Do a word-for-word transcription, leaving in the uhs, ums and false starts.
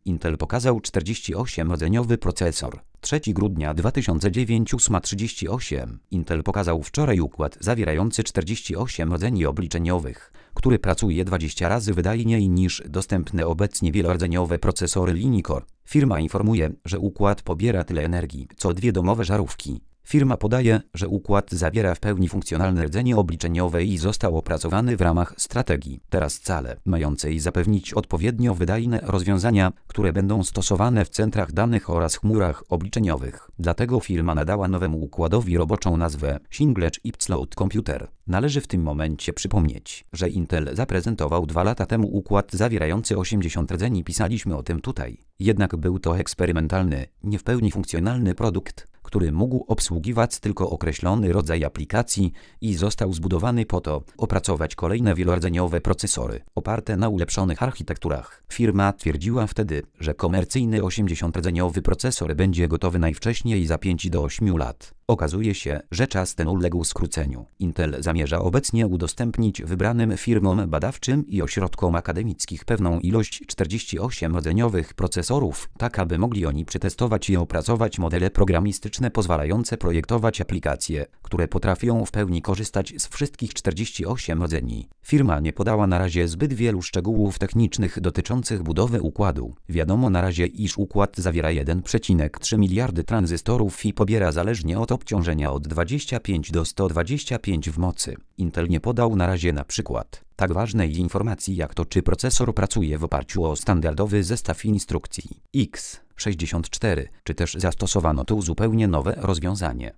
Intel pokazał czterdzieści osiem rdzeniowy procesor. trzeciego grudnia dwa tysiące dziewiątego ósma trzydzieści osiem. Intel pokazał wczoraj układ zawierający czterdzieści osiem rdzeni obliczeniowych, który pracuje dwadzieścia razy wydajniej niż dostępne obecnie wielordzeniowe procesory linii Core. Firma informuje, że układ pobiera tyle energii, co dwie domowe żarówki. Firma podaje, że układ zawiera w pełni funkcjonalne rdzenie obliczeniowe i został opracowany w ramach strategii teraz cale, mającej zapewnić odpowiednio wydajne rozwiązania, które będą stosowane w centrach danych oraz chmurach obliczeniowych. Dlatego firma nadała nowemu układowi roboczą nazwę Single Chip Cloud Computer. Należy w tym momencie przypomnieć, że Intel zaprezentował dwa lata temu układ zawierający osiemdziesiąt rdzeni. Pisaliśmy o tym tutaj. Jednak był to eksperymentalny, nie w pełni funkcjonalny produkt, który mógł obsługiwać tylko określony rodzaj aplikacji i został zbudowany po to, opracować kolejne wielordzeniowe procesory, oparte na ulepszonych architekturach. Firma twierdziła wtedy, że komercyjny osiemdziesiątrrdzeniowy procesor będzie gotowy najwcześniej za pięć do ośmiu lat. Okazuje się, że czas ten uległ skróceniu. Intel zamierza obecnie udostępnić wybranym firmom badawczym i ośrodkom akademickich pewną ilość czterdzieści osiem rdzeniowych procesorów, tak aby mogli oni przetestować i opracować modele programistyczne pozwalające projektować aplikacje, które potrafią w pełni korzystać z wszystkich czterdziestu ośmiu rdzeni. Firma nie podała na razie zbyt wielu szczegółów technicznych dotyczących budowy układu. Wiadomo na razie, iż układ zawiera jeden przecinek trzy miliardy tranzystorów i pobiera zależnie od obciążenia od dwudziestu pięciu do stu dwudziestu pięciu w mocy. Intel nie podał na razie na przykład tak ważnej informacji jak to, czy procesor pracuje w oparciu o standardowy zestaw instrukcji X sześćdziesiąt cztery, czy też zastosowano tu zupełnie nowe rozwiązanie.